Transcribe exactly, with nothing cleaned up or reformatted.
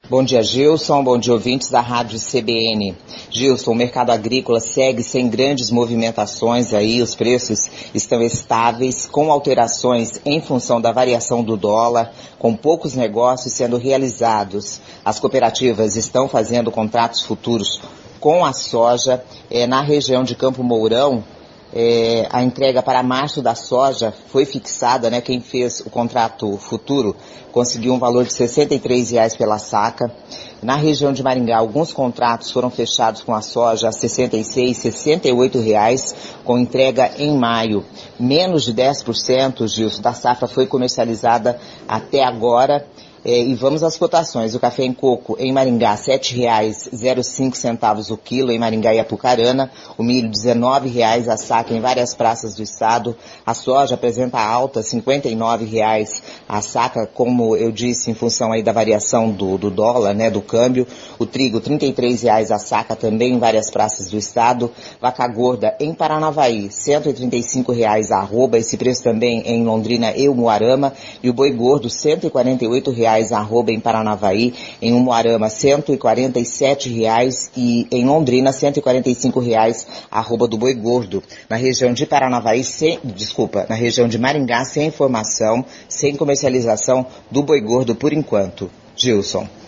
Bom dia, Gilson. Bom dia, ouvintes da Rádio C B N. Gilson, o mercado agrícola segue sem grandes movimentações aí, os preços estão estáveis, com alterações em função da variação do dólar, com poucos negócios sendo realizados. As cooperativas estão fazendo contratos futuros com a soja. É, na região de Campo Mourão, É, a entrega para março da soja foi fixada, né? Quem fez o contrato futuro conseguiu um valor de sessenta e três reais pela saca. Na região de Maringá, alguns contratos foram fechados com a soja a sessenta e seis, sessenta e oito reais, com entrega em maio. Menos de dez por cento, Gilson, da safra foi comercializada até agora. É, e vamos às cotações. O café em coco em Maringá, sete reais e zero cinco centavos o quilo em Maringá e Apucarana. O milho, dezenove reais a saca em várias praças do estado. A soja apresenta alta, cinquenta e nove reais a saca, como eu disse, em função aí da variação do, do dólar, né, do câmbio. O trigo, trinta e três reais a saca também em várias praças do estado. Vaca gorda em Paranavaí, cento e trinta e cinco reais a arroba, esse preço também em Londrina e Umuarama. E o boi gordo, cento e quarenta e oito reais a arroba em Paranavaí, em Umuarama cento e quarenta e sete reais e em Londrina cento e quarenta e cinco reais a arroba do boi gordo. Na região de Paranavaí, sem, desculpa, na região de Maringá, sem informação, sem comercialização do boi gordo por enquanto. Gilson.